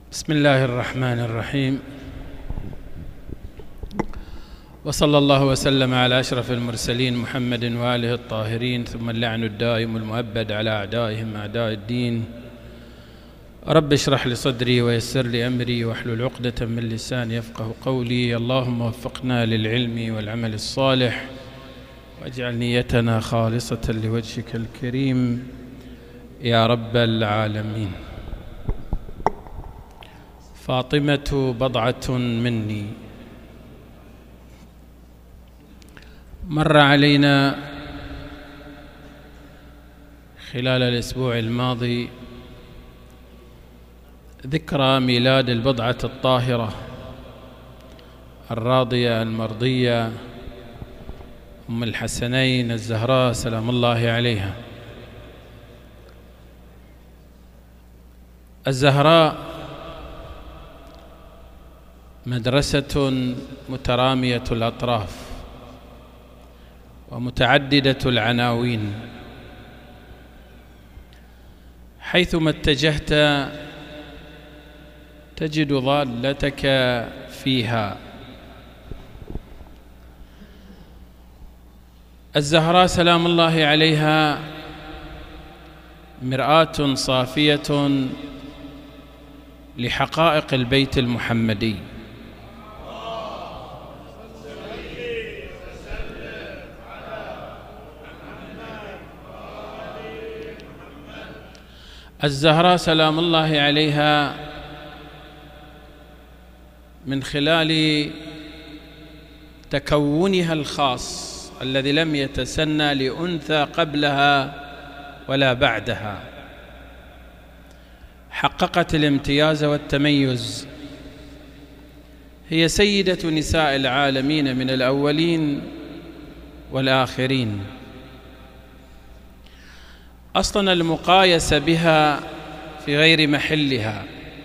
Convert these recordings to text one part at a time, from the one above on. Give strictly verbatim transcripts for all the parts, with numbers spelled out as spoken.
بسم الله الرحمن الرحيم، وصلى الله وسلم على أشرف المرسلين محمد وآله الطاهرين، ثم اللعن الدائم المؤبد على أعدائهم أعداء الدين. رب اشرح لي صدري ويسر لي أمري واحلل عقدة من لساني يفقه قولي. اللهم وفقنا للعلم والعمل الصالح، واجعل نيتنا خالصة لوجهك الكريم يا رب العالمين. فاطمة بضعة مني. مر علينا خلال الأسبوع الماضي ذكرى ميلاد البضعة الطاهرة الراضية المرضية أم الحسنين الزهراء سلام الله عليها. الزهراء مدرسة مترامية الأطراف ومتعددة العناوين، حيثما اتجهت تجد ضالتك فيها. الزهراء سلام الله عليها مرآة صافية لحقائق البيت المحمدي، الزهراء سلام الله عليها من خلال تكونها الخاص الذي لم يتسنى لأنثى قبلها ولا بعدها حققت الامتياز والتميز. هي سيدة نساء العالمين من الأولين والآخرين. أصلا المقايسة بها في غير محلها،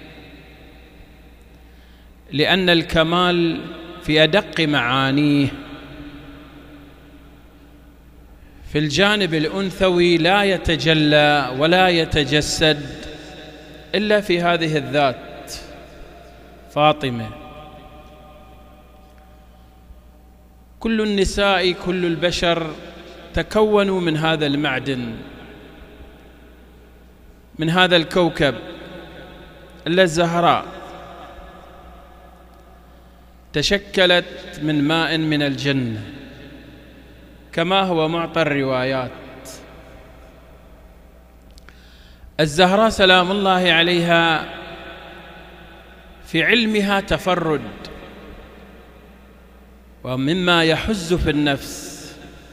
لأن الكمال في أدق معانيه في الجانب الأنثوي لا يتجلى ولا يتجسد إلا في هذه الذات فاطمة. كل النساء كل البشر تكونوا من هذا المعدن، من هذا الكوكب إلا الزهراء تشكلت من ماء من الجنة كما هو معطى الروايات. الزهراء سلام الله عليها في علمها تفرد، ومما يحز في النفس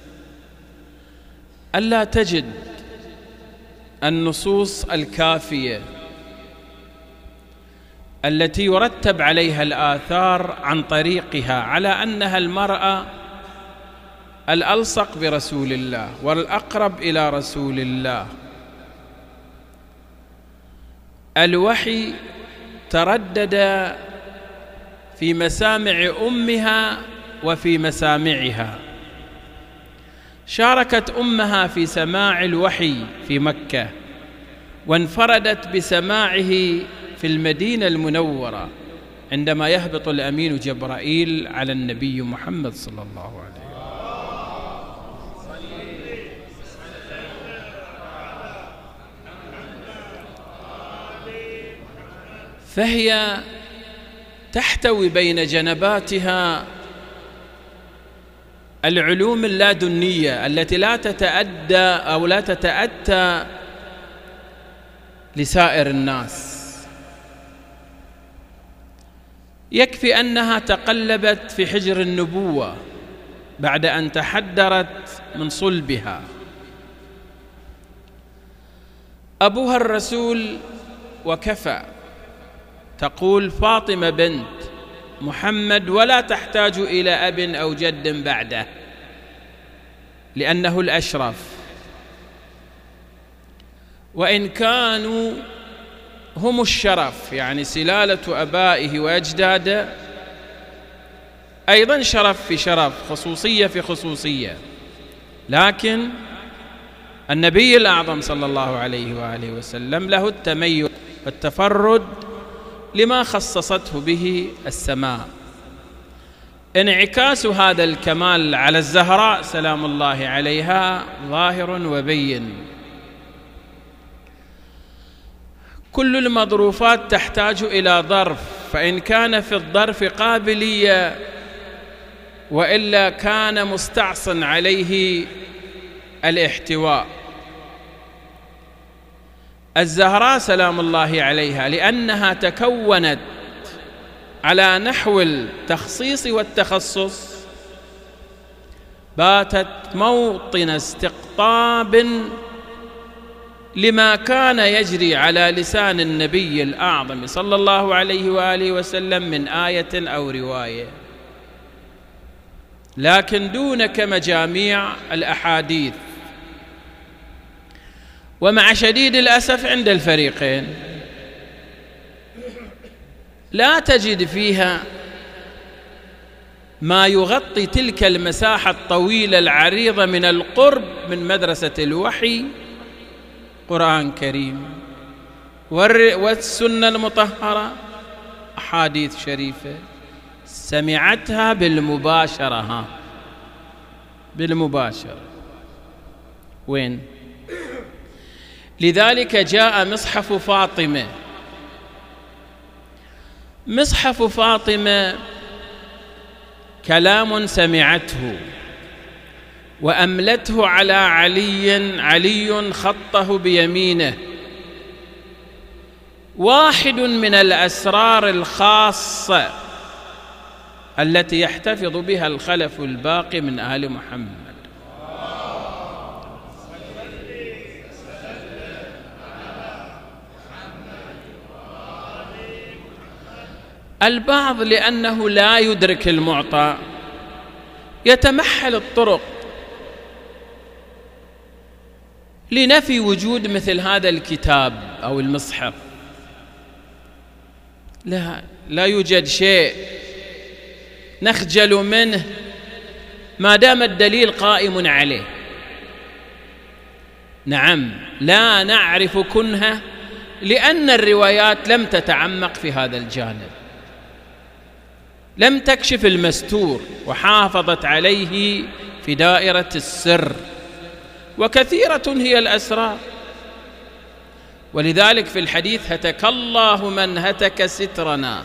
ألا تجد النصوص الكافية التي يرتب عليها الآثار عن طريقها على أنها المرأة الألصق برسول الله والأقرب إلى رسول الله. الوحي تردد في مسامع أمها وفي مسامعها. شاركت أمها في سماع الوحي في مكة، وانفردت بسماعه في المدينة المنورة عندما يهبط الأمين جبرائيل على النبي محمد صلى الله عليه وسلم. فهي تحتوي بين جنباتها العلوم اللادنية التي لا تتأدى أو لا تتأتى لسائر الناس. يكفي أنها تقلبت في حجر النبوة بعد أن تحدرت من صلبها. أبوها الرسول وكفى. تقول فاطمة بنت محمد ولا تحتاج إلى أب أو جد بعده، لأنه الأشرف. وإن كانوا هم الشرف، يعني سلالة أبائه وأجداده أيضا شرف في شرف، خصوصية في خصوصية، لكن النبي الأعظم صلى الله عليه وآله وسلم له التميز والتفرد لما خصصته به السماء. انعكاس هذا الكمال على الزهراء سلام الله عليها ظاهر وبين. كل المظروفات تحتاج إلى ظرف، فإن كان في الظرف قابلية وإلا كان مستعصٍ عليه الاحتواء. الزهراء سلام الله عليها لأنها تكونت على نحو التخصيص والتخصص باتت موطن استقطاب لما كان يجري على لسان النبي الأعظم صلى الله عليه وآله وسلم من آية أو رواية، لكن دون كمجاميع الأحاديث. ومع شديد الأسف عند الفريقين لا تجد فيها ما يغطي تلك المساحة الطويلة العريضة من القرب من مدرسة الوحي قرآن كريم والسنة المطهرة أحاديث شريفة سمعتها بالمباشرة. ها بالمباشرة وين؟ لذلك جاء مصحف فاطمة. مصحف فاطمة كلام سمعته وأملته على علي، علي خطه بيمينه، واحد من الأسرار الخاصة التي يحتفظ بها الخلف الباقي من آل محمد. البعض لأنه لا يدرك المعطى يتمحل الطرق لنفي وجود مثل هذا الكتاب أو المصحف. لا لا يوجد شيء نخجل منه ما دام الدليل قائم عليه. نعم لا نعرف كنهه لأن الروايات لم تتعمق في هذا الجانب، لم تكشف المستور وحافظت عليه في دائرة السر، وكثيرة هي الأسرار. ولذلك في الحديث هتك الله من هتك سترنا.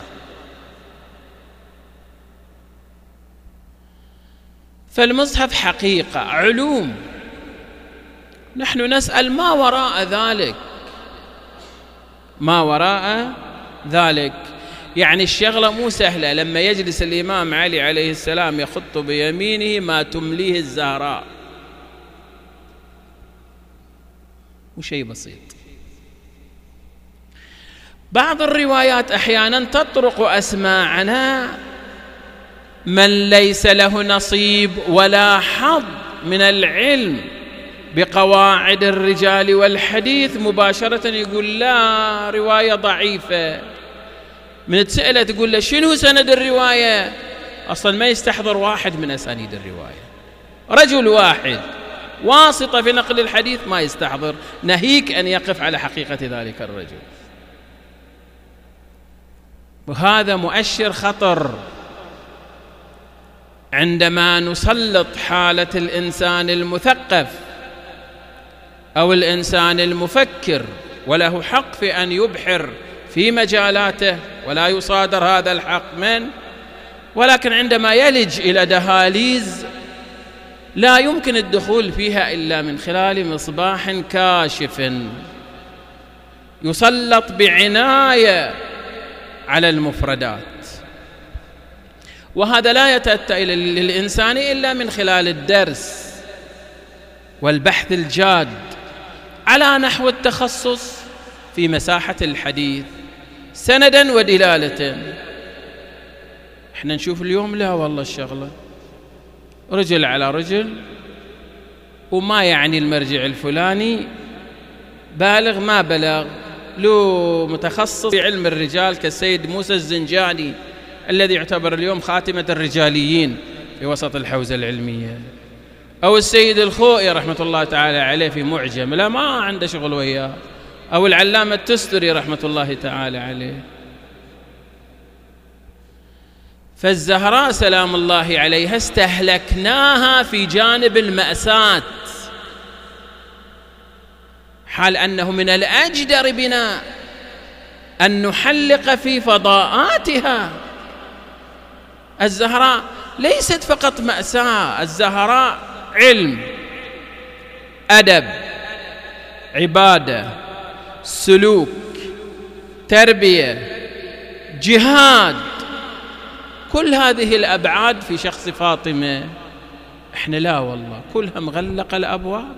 فالمصحف حقيقة علوم، نحن نسأل ما وراء ذلك، ما وراء ذلك. يعني الشغلة مو سهلة لما يجلس الإمام علي عليه السلام يخط بيمينه ما تمليه الزهراء، مو شيء بسيط. بعض الروايات أحيانا تطرق أسماعنا من ليس له نصيب ولا حظ من العلم بقواعد الرجال والحديث مباشرة يقول لا رواية ضعيفة. من تسأله تقول له شنو سند الرواية، أصلا ما يستحضر واحد من أسانيد الرواية، رجل واحد واسطة في نقل الحديث ما يستحضر، ناهيك أن يقف على حقيقة ذلك الرجل. وهذا مؤشر خطر عندما نسلط حالة الإنسان المثقف أو الإنسان المفكر وله حق في أن يبحر في مجالاته ولا يصادر هذا الحق من، ولكن عندما يلج إلى دهاليز لا يمكن الدخول فيها إلا من خلال مصباح كاشف يسلط بعناية على المفردات. وهذا لا يتأتى للإنسان إلا من خلال الدرس والبحث الجاد على نحو التخصص في مساحة الحديث سندا ودلالة. احنا نشوف اليوم لا والله الشغلة رجل على رجل، وما يعني المرجع الفلاني بالغ ما بلغ، له متخصص في علم الرجال كالسيد موسى الزنجاني الذي يعتبر اليوم خاتمة الرجاليين في وسط الحوزة العلمية، أو السيد الخوئي رحمة الله تعالى عليه في معجم لا ما عنده شغل وياه، أو العلامة التستري رحمة الله تعالى عليه. فالزهراء سلام الله عليها استهلكناها في جانب المأساة، حال أنه من الأجدر بنا أن نحلق في فضاءاتها. الزهراء ليست فقط مأساة، الزهراء علم، أدب، عبادة، سلوك، تربية، جهاد، كل هذه الأبعاد في شخص فاطمة. إحنا لا والله، كلها مغلقة الأبواب.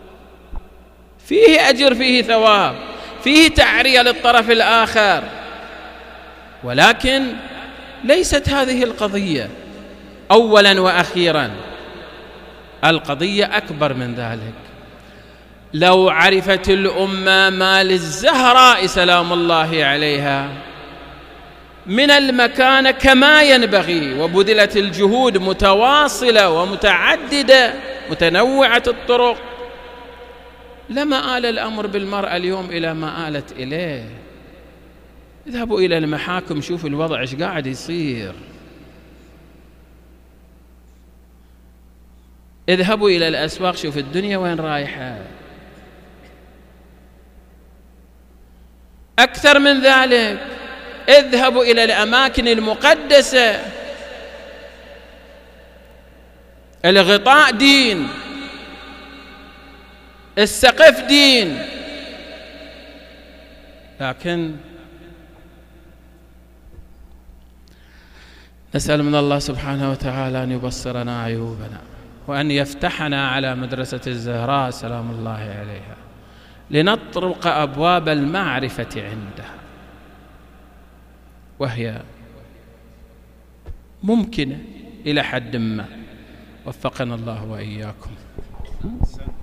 فيه أجر، فيه ثواب، فيه تعرية للطرف الآخر، ولكن ليست هذه القضية أولا وأخيرا. القضية أكبر من ذلك. لو عرفت الأمة ما للزهراء سلام الله عليها من المكانة كما ينبغي، وبذلت الجهود متواصلة ومتعددة متنوعة الطرق، لما آل الأمر بالمرأة اليوم إلى ما آلت إليه. اذهبوا إلى المحاكم، شوفوا الوضع ايش قاعد يصير. اذهبوا إلى الأسواق، شوفوا الدنيا وين رايحة. أكثر من ذلك، اذهبوا إلى الأماكن المقدسة، الغطاء دين، السقف دين، لكن نسأل من الله سبحانه وتعالى أن يبصرنا عيوبنا، وأن يفتحنا على مدرسة الزهراء سلام الله عليها، لنطرق أبواب المعرفة عندها، وهي ممكنة إلى حد ما. وفقنا الله وإياكم.